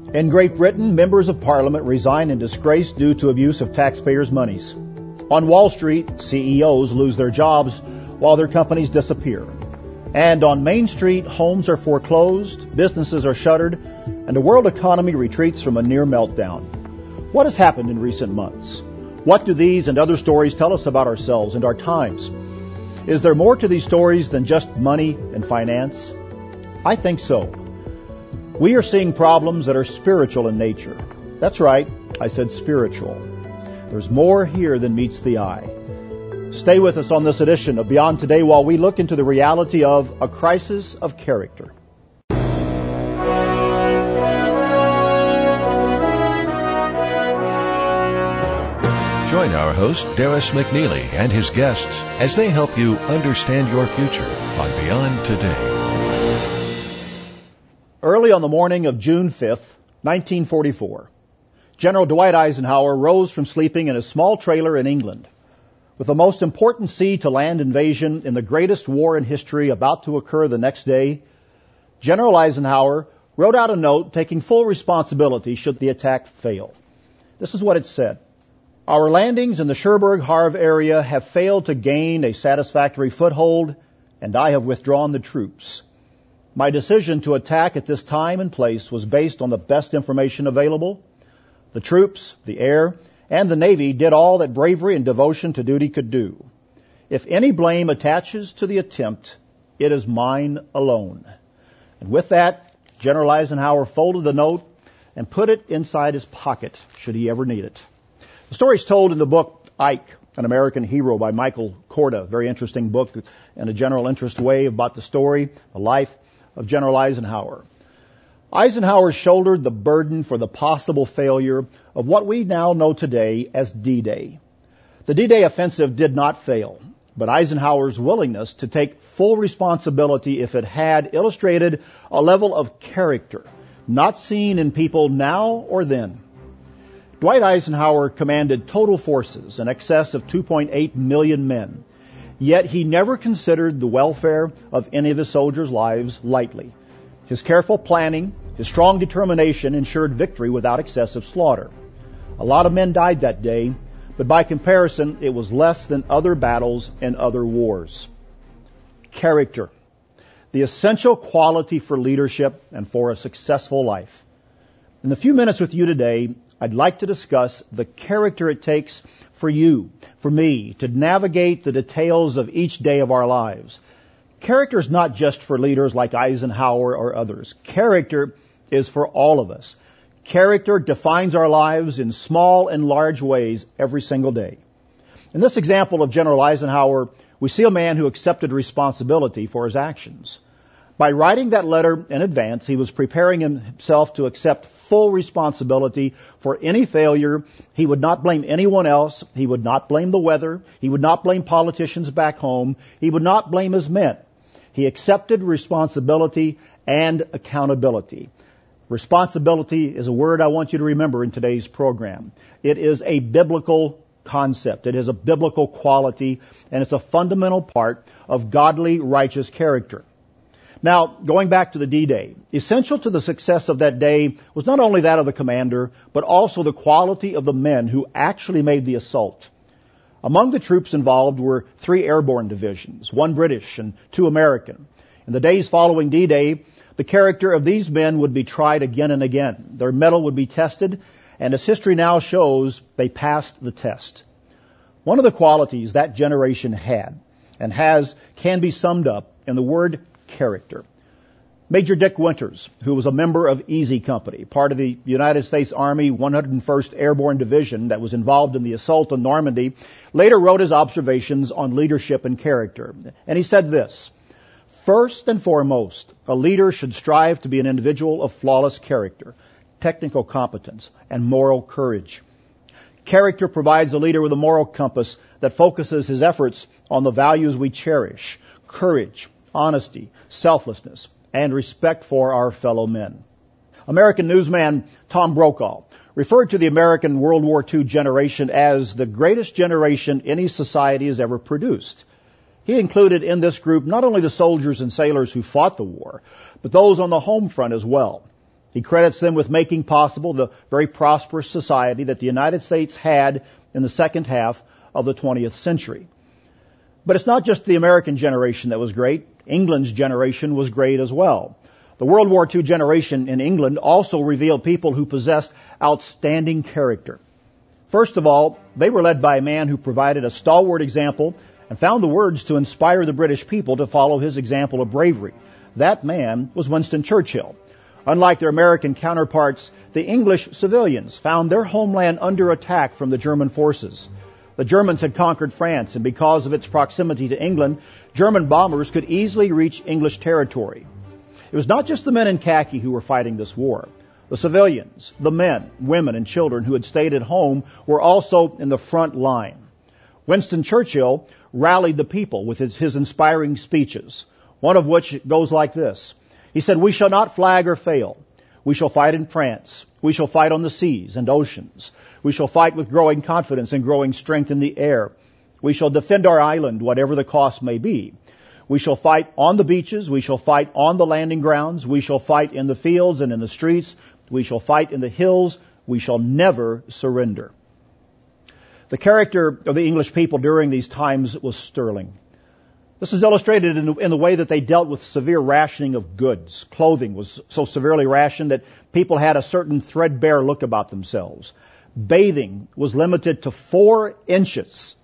In Great Britain, members of Parliament resign in disgrace due to abuse of taxpayers' monies. On Wall Street, CEOs lose their jobs while their companies disappear. And on Main Street, homes are foreclosed, businesses are shuttered, and the world economy retreats from a near meltdown. What has happened in recent months? What do these and other stories tell us about ourselves and our times? Is there more to these stories than just money and finance? I think so. We are seeing problems that are spiritual in nature. That's right, I said spiritual. There's more here than meets the eye. Stay with us on this edition of Beyond Today while we look into the reality of a crisis of character. Join our host, Darris McNeely, and his guests as they help you understand your future on Beyond Today. Early on the morning of June 5th, 1944, General Dwight Eisenhower rose from sleeping in a small trailer in England. With the most important sea-to-land invasion in the greatest war in history about to occur the next day, General Eisenhower wrote out a note taking full responsibility should the attack fail. This is what it said. Our landings in the Cherbourg-Havre area have failed to gain a satisfactory foothold, and I have withdrawn the troops. My decision to attack at this time and place was based on the best information available. The troops, the air, and the Navy did all that bravery and devotion to duty could do. If any blame attaches to the attempt, it is mine alone. And with that, General Eisenhower folded the note and put it inside his pocket, should he ever need it. The story is told in the book Ike, An American Hero by Michael Korda. Very interesting book in a general interest way about the story, the life of General Eisenhower. Eisenhower shouldered the burden for the possible failure of what we now know today as D-Day. The D-Day offensive did not fail, but Eisenhower's willingness to take full responsibility if it had illustrated a level of character not seen in people now or then. Dwight Eisenhower commanded total forces in excess of 2.8 million men, yet he never considered the welfare of any of his soldiers' lives lightly. His careful planning, his strong determination ensured victory without excessive slaughter. A lot of men died that day, but by comparison, it was less than other battles and other wars. Character, the essential quality for leadership and for a successful life. In the few minutes with you today, I'd like to discuss the character it takes for you, for me, to navigate the details of each day of our lives. Character is not just for leaders like Eisenhower or others. Character is for all of us. Character defines our lives in small and large ways every single day. In this example of General Eisenhower, we see a man who accepted responsibility for his actions. By writing that letter in advance, he was preparing himself to accept full responsibility for any failure. He would not blame anyone else. He would not blame the weather. He would not blame politicians back home. He would not blame his men. He accepted responsibility and accountability. Responsibility is a word I want you to remember in today's program. It is a biblical concept. It is a biblical quality, and it's a fundamental part of godly, righteous character. Now, going back to the D-Day, essential to the success of that day was not only that of the commander, but also the quality of the men who actually made the assault. Among the troops involved were 3 airborne divisions, 1 British and 2 American. In the days following D-Day, the character of these men would be tried again and again. Their mettle would be tested, and as history now shows, they passed the test. One of the qualities that generation had and has can be summed up in the word character. Major Dick Winters, who was a member of Easy Company, part of the United States Army 101st Airborne Division that was involved in the assault on Normandy, later wrote his observations on leadership and character. And he said this: first and foremost, a leader should strive to be an individual of flawless character, technical competence, and moral courage. Character provides a leader with a moral compass that focuses his efforts on the values we cherish: courage, honesty, selflessness, and respect for our fellow men. American newsman Tom Brokaw referred to the American World War II generation as the greatest generation any society has ever produced. He included in this group not only the soldiers and sailors who fought the war, but those on the home front as well. He credits them with making possible the very prosperous society that the United States had in the second half of the 20th century. But it's not just the American generation that was great. England's generation was great as well. The World War II generation in England also revealed people who possessed outstanding character. First of all, they were led by a man who provided a stalwart example and found the words to inspire the British people to follow his example of bravery. That man was Winston Churchill. Unlike their American counterparts, the English civilians found their homeland under attack from the German forces. The Germans had conquered France, and because of its proximity to England, German bombers could easily reach English territory. It was not just the men in khaki who were fighting this war. The civilians, the men, women, and children who had stayed at home were also in the front line. Winston Churchill rallied the people with his inspiring speeches, one of which goes like this. He said, "We shall not flag or fail. We shall fight in France. We shall fight on the seas and oceans. We shall fight with growing confidence and growing strength in the air. We shall defend our island, whatever the cost may be. We shall fight on the beaches. We shall fight on the landing grounds. We shall fight in the fields and in the streets. We shall fight in the hills. We shall never surrender." The character of the English people during these times was sterling. This is illustrated in the way that they dealt with severe rationing of goods. Clothing was so severely rationed that people had a certain threadbare look about themselves. Bathing was limited to 4 inches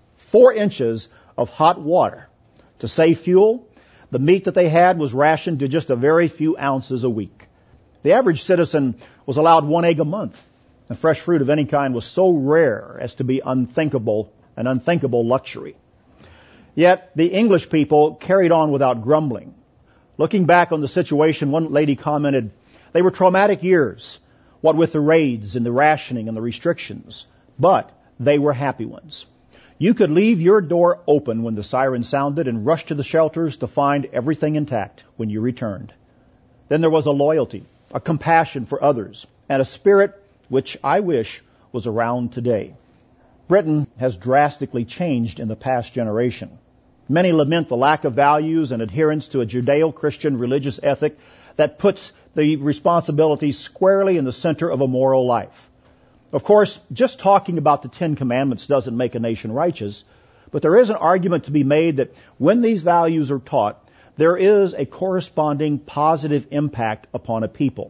of hot water. To save fuel, the meat that they had was rationed to just a very few ounces a week. The average citizen was allowed 1 egg a month, and fresh fruit of any kind was so rare as to be an unthinkable luxury. Yet the English people carried on without grumbling. Looking back on the situation, one lady commented, "They were traumatic years, what with the raids and the rationing and the restrictions, but they were happy ones. You could leave your door open when the siren sounded and rush to the shelters to find everything intact when you returned." Then there was a loyalty, a compassion for others, and a spirit which I wish was around today. Britain has drastically changed in the past generation. Many lament the lack of values and adherence to a Judeo-Christian religious ethic that puts the responsibility squarely in the center of a moral life. Of course, just talking about the 10 Commandments doesn't make a nation righteous, but there is an argument to be made that when these values are taught, there is a corresponding positive impact upon a people.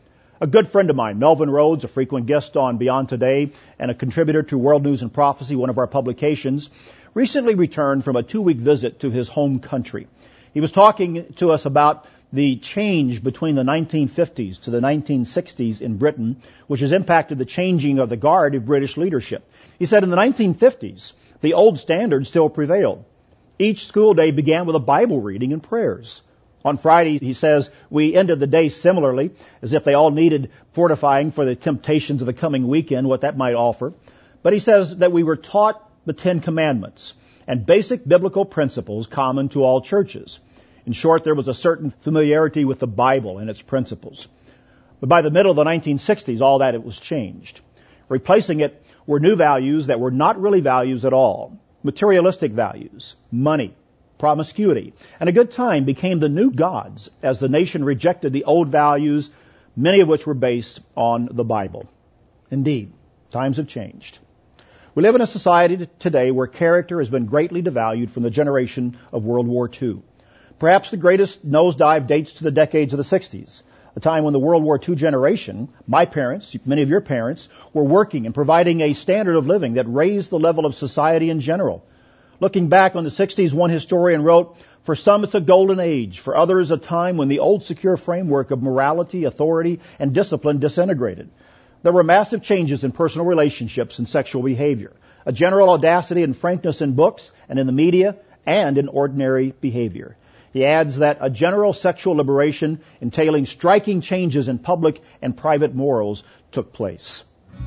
A good friend of mine, Melvin Rhodes, a frequent guest on Beyond Today and a contributor to World News and Prophecy, one of our publications, recently returned from a 2-week visit to his home country. He was talking to us about the change between the 1950s to the 1960s in Britain, which has impacted the changing of the guard of British leadership. He said in the 1950s, the old standards still prevailed. Each school day began with a Bible reading and prayers. On Friday, he says, we ended the day similarly, as if they all needed fortifying for the temptations of the coming weekend, what that might offer. But he says that we were taught the 10 Commandments and basic biblical principles common to all churches. In short, there was a certain familiarity with the Bible and its principles. But by the middle of the 1960s, all that it was changed. Replacing it were new values that were not really values at all. Materialistic values, money, promiscuity, and a good time became the new gods as the nation rejected the old values, many of which were based on the Bible. Indeed, times have changed. We live in a society today where character has been greatly devalued from the generation of World War II. Perhaps the greatest nosedive dates to the decades of the 60s, a time when the World War II generation, my parents, many of your parents, were working and providing a standard of living that raised the level of society in general. Looking back on the 60s, one historian wrote, "For some it's a golden age, for others a time when the old secure framework of morality, authority, and discipline disintegrated. There were massive changes in personal relationships and sexual behavior, a general audacity and frankness in books and in the media and in ordinary behavior." He adds that a general sexual liberation entailing striking changes in public and private morals took place.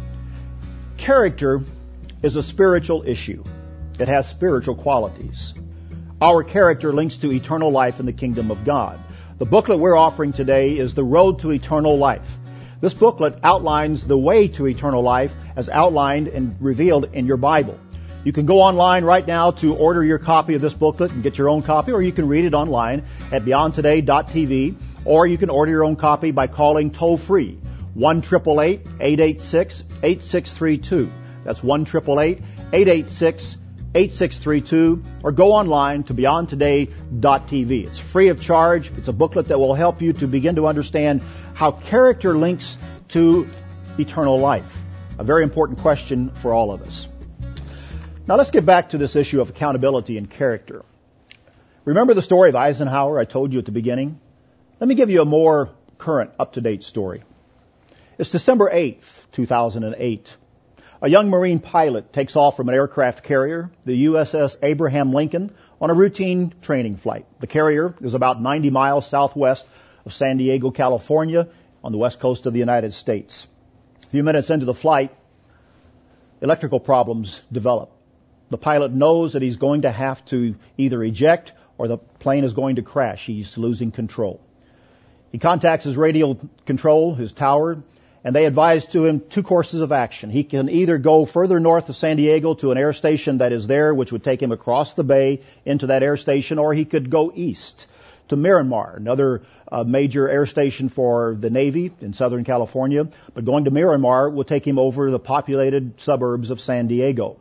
Character is a spiritual issue. It has spiritual qualities. Our character links to eternal life in the kingdom of God. The booklet we're offering today is The Road to Eternal Life. This booklet outlines the way to eternal life as outlined and revealed in your Bible. You can go online right now to order your copy of this booklet and get your own copy, or you can read it online at beyondtoday.tv, or you can order your own copy by calling toll-free 1-888-886-8632. That's 1-888-886-8632. Or go online to beyondtoday.tv. It's free of charge. It's a booklet that will help you to begin to understand how character links to eternal life. A very important question for all of us. Now let's get back to this issue of accountability and character. Remember the story of Eisenhower I told you at the beginning? Let me give you a more current, up-to-date story. It's December 8th, 2008. A young Marine pilot takes off from an aircraft carrier, the USS Abraham Lincoln, on a routine training flight. The carrier is about 90 miles southwest of San Diego, California, on the west coast of the United States. A few minutes into the flight, electrical problems develop. The pilot knows that he's going to have to either eject or the plane is going to crash. He's losing control. He contacts his radio control, his tower, and they advise to him two courses of action. He can either go further north of San Diego to an air station that is there, which would take him across the bay into that air station, or he could go east to Miramar, another major air station for the Navy in Southern California. But going to Miramar will take him over the populated suburbs of San Diego.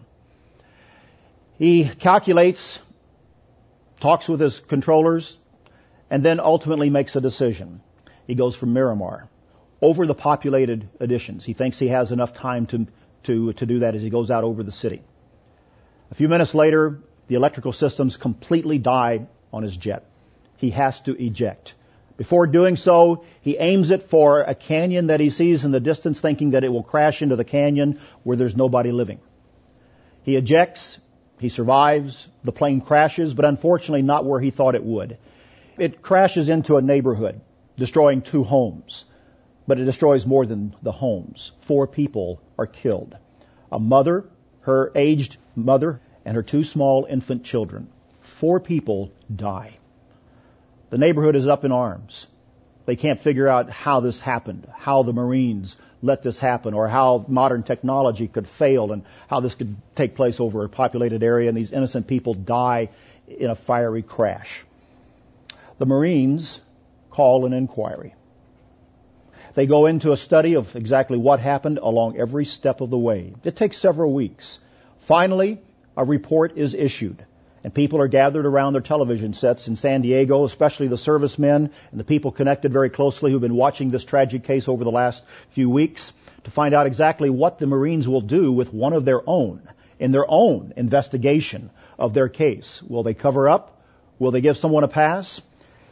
He calculates, talks with his controllers, and then ultimately makes a decision. He goes from Miramar over the populated additions. He thinks he has enough time to do that as he goes out over the city. A few minutes later, the electrical systems completely die on his jet. He has to eject. Before doing so, he aims it for a canyon that he sees in the distance, thinking that it will crash into the canyon where there's nobody living. He ejects. He survives. The plane crashes, but unfortunately not where he thought it would. It crashes into a neighborhood, destroying 2 homes. But it destroys more than the homes. 4 people are killed. A mother, her aged mother, and her 2 small infant children. 4 people die. The neighborhood is up in arms. They can't figure out how this happened, how the Marines let this happen, or how modern technology could fail, and how this could take place over a populated area, and these innocent people die in a fiery crash. The Marines call an inquiry. They go into a study of exactly what happened along every step of the way. It takes several weeks. Finally, a report is issued, and people are gathered around their television sets in San Diego, especially the servicemen and the people connected very closely who've been watching this tragic case over the last few weeks to find out exactly what the Marines will do with one of their own, in their own investigation of their case. Will they cover up? Will they give someone a pass?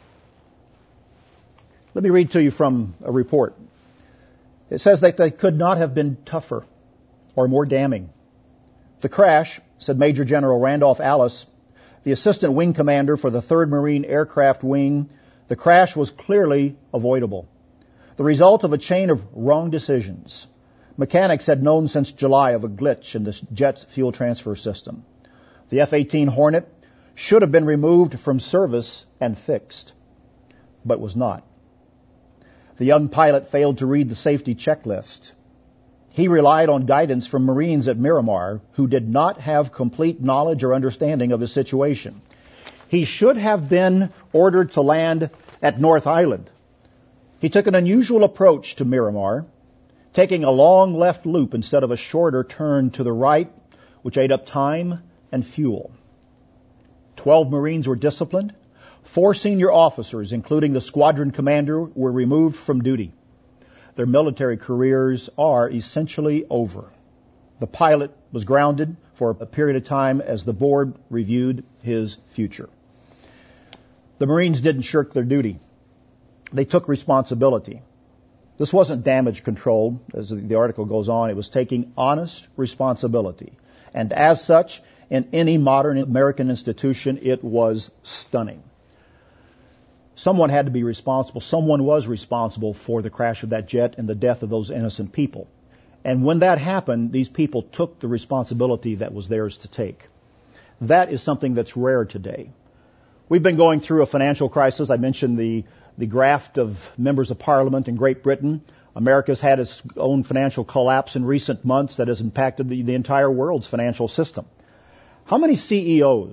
Let me read to you from a report. It says that they could not have been tougher or more damning. The crash, said Major General Randolph Alice, the assistant wing commander for the 3rd Marine Aircraft Wing, the crash was clearly avoidable. The result of a chain of wrong decisions. Mechanics had known since July of a glitch in the jet's fuel transfer system. The F-18 Hornet should have been removed from service and fixed, but was not. The young pilot failed to read the safety checklist. He relied on guidance from Marines at Miramar who did not have complete knowledge or understanding of his situation. He should have been ordered to land at North Island. He took an unusual approach to Miramar, taking a long left loop instead of a shorter turn to the right, which ate up time and fuel. 12 Marines were disciplined. 4 senior officers, including the squadron commander, were removed from duty. Their military careers are essentially over. The pilot was grounded for a period of time as the board reviewed his future. The Marines didn't shirk their duty. They took responsibility. This wasn't damage control, as the article goes on. It was taking honest responsibility. And as such, in any modern American institution, it was stunning. Someone had to be responsible. Someone was responsible for the crash of that jet and the death of those innocent people. And when that happened, these people took the responsibility that was theirs to take. That is something that's rare today. We've been going through a financial crisis. I mentioned the graft of members of parliament in Great Britain. America's had its own financial collapse in recent months that has impacted the entire world's financial system. How many CEOs,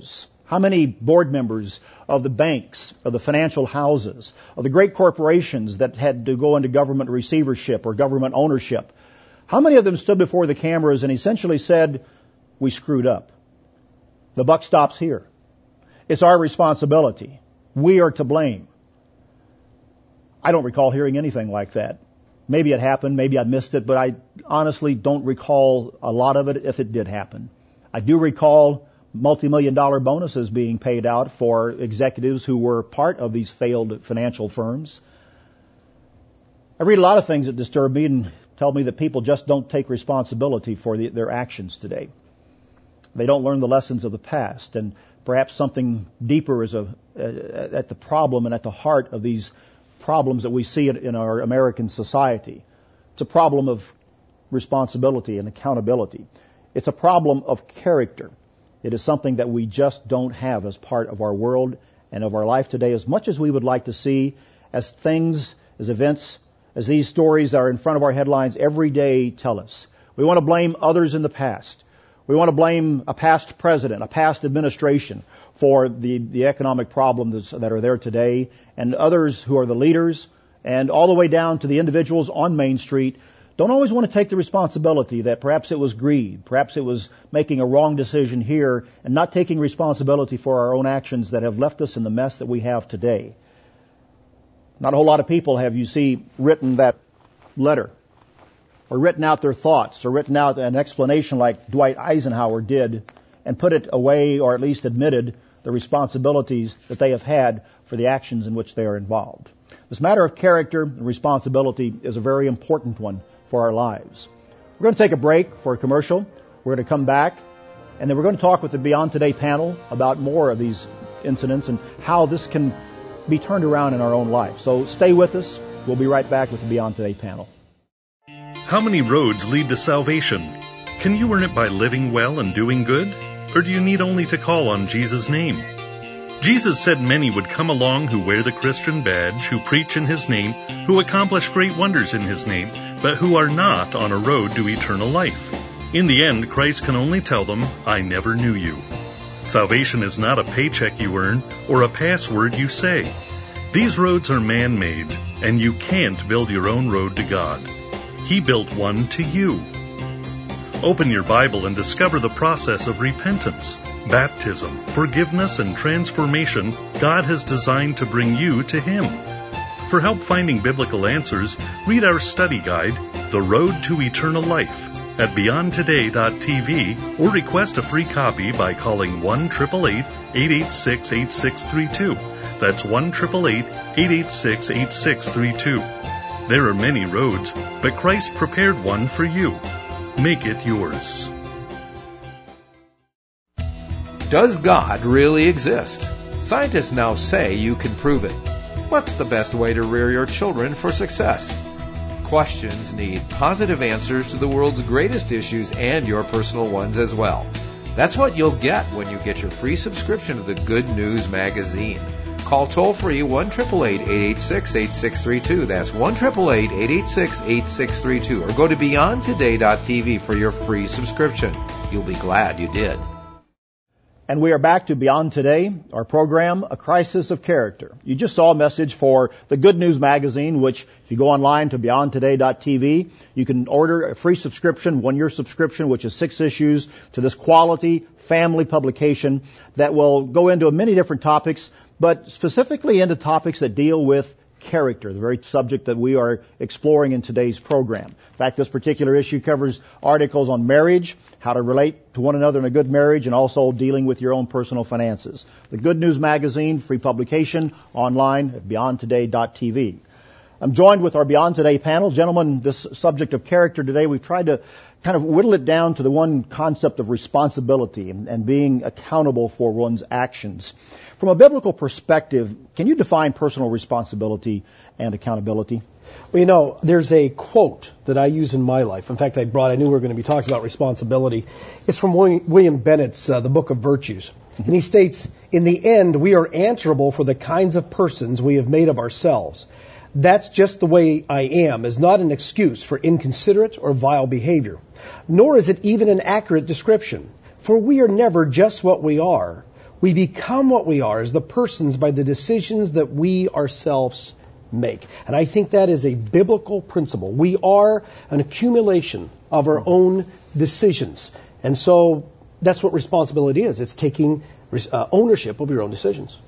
How many board members of the banks, of the financial houses, of the great corporations that had to go into government receivership or government ownership, how many of them stood before the cameras and essentially said, we screwed up. The buck stops here. It's our responsibility. We are to blame. I don't recall hearing anything like that. Maybe it happened, maybe I missed it, but I honestly don't recall a lot of it if it did happen. I do recall multi-million-dollar bonuses being paid out for executives who were part of these failed financial firms. I read a lot of things that disturb me and tell me that people just don't take responsibility for their actions today. They don't learn the lessons of the past, and perhaps something deeper is at the problem and at the heart of these problems that we see in our American society. It's a problem of responsibility and accountability. It's a problem of character. It is something that we just don't have as part of our world and of our life today, as much as we would like to see, as things, as events, as these stories that are in front of our headlines every day tell us. We want to blame others in the past. We want to blame a past president, a past administration for the economic problems that are there today, and others who are the leaders, and all the way down to the individuals on Main Street don't always want to take the responsibility that perhaps it was greed, perhaps it was making a wrong decision here, and not taking responsibility for our own actions that have left us in the mess that we have today. Not a whole lot of people have, you see, written that letter, or written out their thoughts, or written out an explanation like Dwight Eisenhower did, and put it away, or at least admitted the responsibilities that they have had for the actions in which they are involved. This matter of character and responsibility is a very important one for our lives. We're going to take a break for a commercial. We're going to come back, and then we're going to talk with the Beyond Today panel about more of these incidents and how this can be turned around in our own life. So stay with us. We'll be right back with the Beyond Today panel. How many roads lead to salvation? Can you earn it by living well and doing good? Or do you need only to call on Jesus' name? Jesus said many would come along who wear the Christian badge, who preach in His name, who accomplish great wonders in His name, but who are not on a road to eternal life. In the end, Christ can only tell them, I never knew you. Salvation is not a paycheck you earn or a password you say. These roads are man-made, and you can't build your own road to God. He built one to you. Open your Bible and discover the process of repentance, baptism, forgiveness, and transformation God has designed to bring you to Him. For help finding biblical answers, read our study guide, The Road to Eternal Life, at beyondtoday.tv, or request a free copy by calling 1-888-886-8632. That's 1-888-886-8632. There are many roads, but Christ prepared one for you. Make it yours. Does God really exist? Scientists now say you can prove it. What's the best way to rear your children for success? Questions need positive answers to the world's greatest issues and your personal ones as well. That's what you'll get when you get your free subscription to the Good News Magazine. Call toll-free 1-888-886-8632. That's 1-888-886-8632. Or go to beyondtoday.tv for your free subscription. You'll be glad you did. And we are back to Beyond Today, our program, A Crisis of Character. You just saw a message for the Good News Magazine, which if you go online to beyondtoday.tv, you can order a free subscription, 1-year subscription, which is 6 issues to this quality family publication that will go into many different topics, but specifically into topics that deal with character, the very subject that we are exploring in today's program. In fact, this particular issue covers articles on marriage, how to relate to one another in a good marriage, and also dealing with your own personal finances. The Good News Magazine, free publication, online at beyondtoday.tv. I'm joined with our Beyond Today panel. Gentlemen, this subject of character today, we've tried to kind of whittle it down to the one concept of responsibility and being accountable for one's actions. From a biblical perspective, can you define personal responsibility and accountability? Well, you know, there's a quote that I use in my life. In fact, I knew we were going to be talking about responsibility. It's from William Bennett's The Book of Virtues. And he states, in the end, we are answerable for the kinds of persons we have made of ourselves. That's just the way I am is not an excuse for inconsiderate or vile behavior. Nor is it even an accurate description. For we are never just what we are. We become what we are as the persons by the decisions that we ourselves make. And I think that is a biblical principle. We are an accumulation of our own decisions. And so that's what responsibility is. It's taking ownership of your own decisions.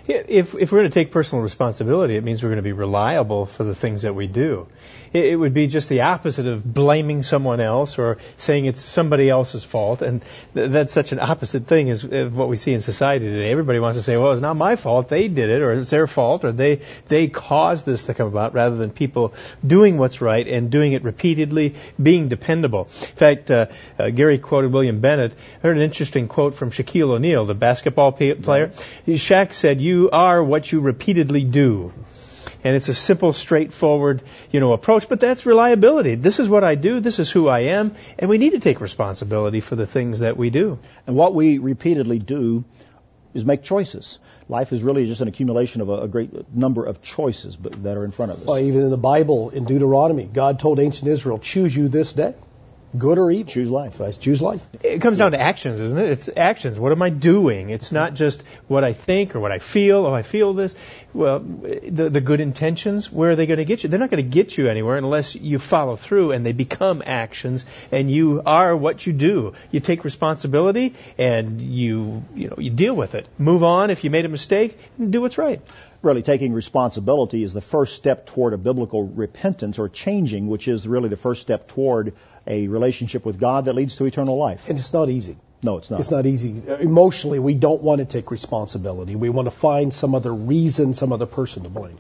If we're going to take personal responsibility, it means we're going to be reliable for the things that we do. It would be just the opposite of blaming someone else or saying it's somebody else's fault. And that's such an opposite thing as what we see in society today. Everybody wants to say, well, it's not my fault. They did it, or it's their fault, or they caused this to come about, rather than people doing what's right and doing it repeatedly, being dependable. In fact, Gary quoted William Bennett. I heard an interesting quote from Shaquille O'Neal, the basketball player. Shaq said, "You are what you repeatedly do." And it's a simple, straightforward, approach, but that's reliability. This is what I do, this is who I am, and we need to take responsibility for the things that we do. And what we repeatedly do is make choices. Life is really just an accumulation of a great number of choices that are in front of us. Well, even in the Bible, in Deuteronomy, God told ancient Israel, choose you this day. Good or evil. Choose life. Right? Choose life. It comes down to actions, isn't it? It's actions. What am I doing? It's not just what I think or what I feel. Oh, I feel this. Well, the good intentions, where are they going to get you? They're not going to get you anywhere unless you follow through and they become actions, and you are what you do. You take responsibility and you deal with it. Move on. If you made a mistake, do what's right. Really, taking responsibility is the first step toward a biblical repentance or changing, which is really the first step toward a relationship with God that leads to eternal life. And it's not easy. No, it's not. It's not easy. Emotionally, we don't want to take responsibility. We want to find some other reason, some other person to blame.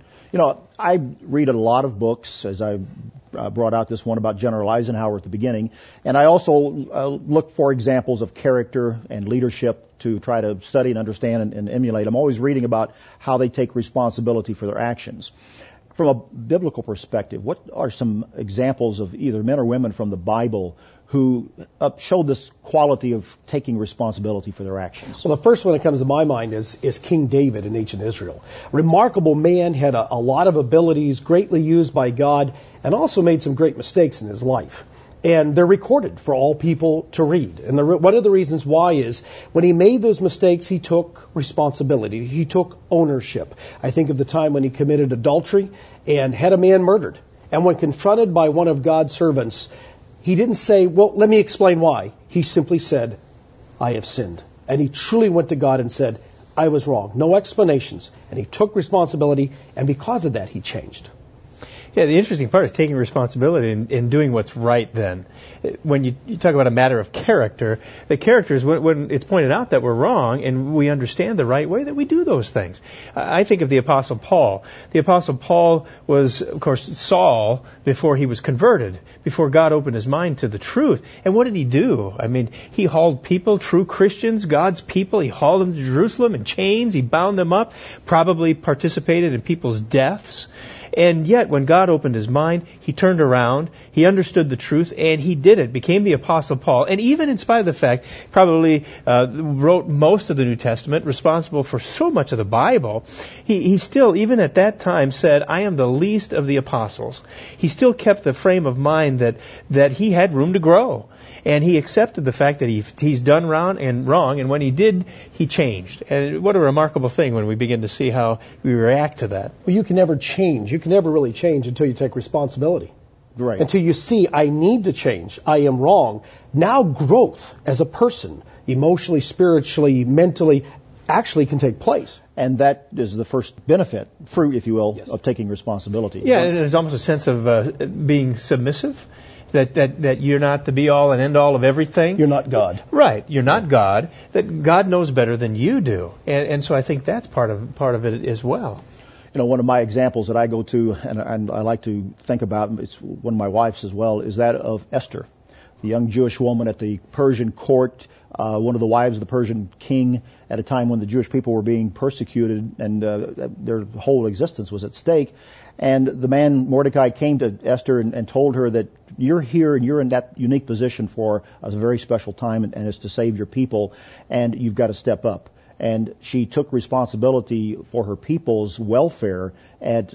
I read a lot of books, as I brought out this one about General Eisenhower at the beginning, and I also look for examples of character and leadership to try to study and understand and emulate. I'm always reading about how they take responsibility for their actions. From a biblical perspective, what are some examples of either men or women from the Bible who showed this quality of taking responsibility for their actions? Well, the first one that comes to my mind is King David in ancient Israel. Remarkable man, had a lot of abilities, greatly used by God, and also made some great mistakes in his life. And they're recorded for all people to read. And one of the reasons why is when he made those mistakes, he took responsibility. He took ownership. I think of the time when he committed adultery and had a man murdered. And when confronted by one of God's servants, he didn't say, well, let me explain why. He simply said, I have sinned. And he truly went to God and said, I was wrong. No explanations. And he took responsibility, and because of that, he changed. Yeah, the interesting part is taking responsibility and doing what's right then. When you talk about a matter of character, the character is when it's pointed out that we're wrong and we understand the right way, that we do those things. I think of the Apostle Paul. The Apostle Paul was, of course, Saul before he was converted, before God opened his mind to the truth. And what did he do? I mean, he hauled people, true Christians, God's people, he hauled them to Jerusalem in chains, he bound them up, probably participated in people's deaths. And yet, when God opened his mind, he turned around, he understood the truth, and he did it, became the Apostle Paul. And even in spite of the fact, probably wrote most of the New Testament, responsible for so much of the Bible, he still, even at that time, said, I am the least of the apostles. He still kept the frame of mind that he had room to grow. And he accepted the fact that he's done wrong, and when he did, he changed. And what a remarkable thing when we begin to see how we react to that. Well, you can never change. You can never really change until you take responsibility. Right. Until you see, I need to change. I am wrong. Now growth as a person, emotionally, spiritually, mentally, actually can take place. And that is the first benefit, fruit, if you will, yes, of taking responsibility. Yeah, and there's almost a sense of being submissive. That you're not the be-all and end-all of everything. You're not God. Right. You're not God. That God knows better than you do. And so I think that's part of it as well. One of my examples that I go to and I like to think about, it's one of my wife's as well, is that of Esther, the young Jewish woman at the Persian court, one of the wives of the Persian king at a time when the Jewish people were being persecuted and their whole existence was at stake. And the man, Mordecai, came to Esther and told her that you're here and you're in that unique position for a very special time, and it's to save your people, and you've got to step up. And she took responsibility for her people's welfare at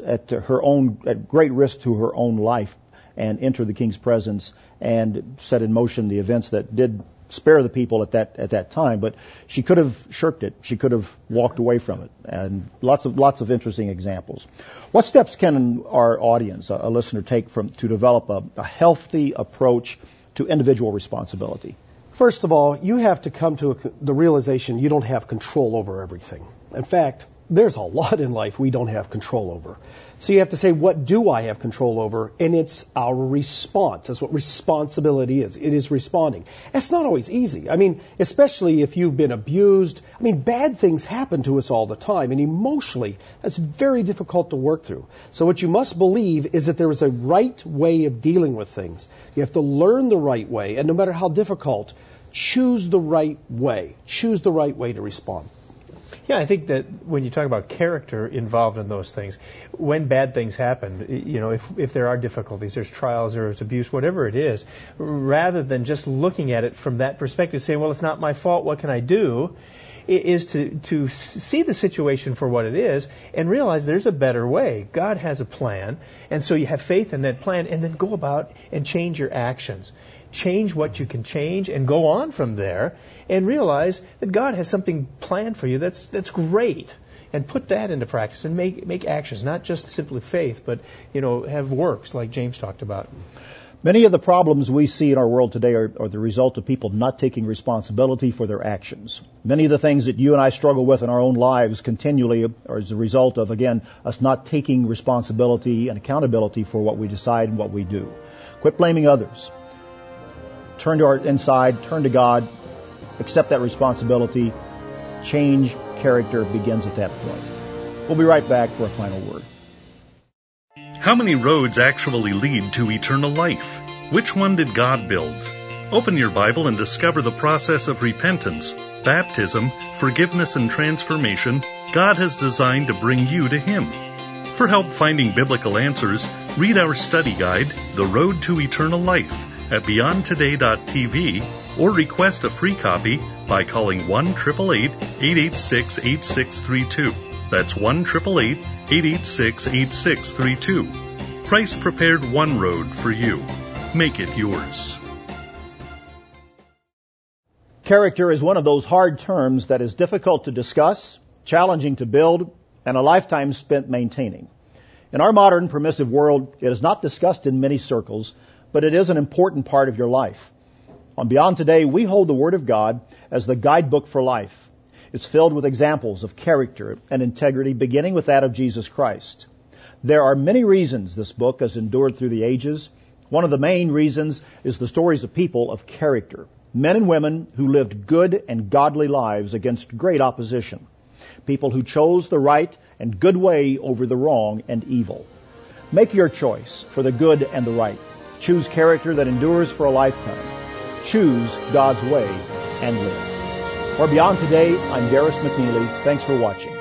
great risk to her own life, and entered the king's presence and set in motion the events that did spare the people at that time, but she could have shirked it. She could have walked away from it, and lots of interesting examples. What steps can our audience, a listener, take to develop a healthy approach to individual responsibility? First of all, you have to come to the realization you don't have control over everything. In fact, there's a lot in life we don't have control over. So you have to say, what do I have control over? And it's our response. That's what responsibility is. It is responding. It's not always easy. I mean, especially if you've been abused. I mean, bad things happen to us all the time. And emotionally, that's very difficult to work through. So what you must believe is that there is a right way of dealing with things. You have to learn the right way. And no matter how difficult, choose the right way. Choose the right way to respond. Yeah, I think that when you talk about character involved in those things, when bad things happen, if there are difficulties, there's trials, there's abuse, whatever it is, rather than just looking at it from that perspective, saying, well, it's not my fault, what can I do? Is to see the situation for what it is and realize there's a better way. God has a plan, and so you have faith in that plan, and then go about and change your actions. Change what you can change and go on from there and realize that God has something planned for you that's great, and put that into practice and make actions, not just simply faith, but have works like James talked about. Many of the problems we see in our world today are the result of people not taking responsibility for their actions. Many of the things that you and I struggle with in our own lives continually are as a result of, again, us not taking responsibility and accountability for what we decide and what we do. Quit blaming others. Turn to our inside, turn to God, accept that responsibility. Change character begins at that point. We'll be right back for a final word. How many roads actually lead to eternal life? Which one did God build? Open your Bible and discover the process of repentance, baptism, forgiveness, and transformation God has designed to bring you to Him. For help finding biblical answers, read our study guide, The Road to Eternal Life, at beyondtoday.tv, or request a free copy by calling 1-888-886-8632. That's 1-888-886-8632. Christ prepared one road for you. Make it yours. Character is one of those hard terms that is difficult to discuss, challenging to build, and a lifetime spent maintaining. In our modern permissive world, it is not discussed in many circles, but it is an important part of your life. On Beyond Today, we hold the Word of God as the guidebook for life. It's filled with examples of character and integrity, beginning with that of Jesus Christ. There are many reasons this book has endured through the ages. One of the main reasons is the stories of people of character, men and women who lived good and godly lives against great opposition, people who chose the right and good way over the wrong and evil. Make your choice for the good and the right. Choose character that endures for a lifetime. Choose God's way and live. For Beyond Today, I'm Darris McNeely. Thanks for watching.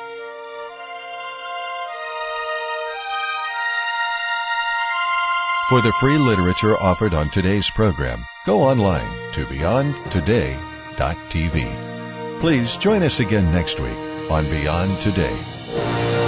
For the free literature offered on today's program, go online to beyondtoday.tv. Please join us again next week on Beyond Today.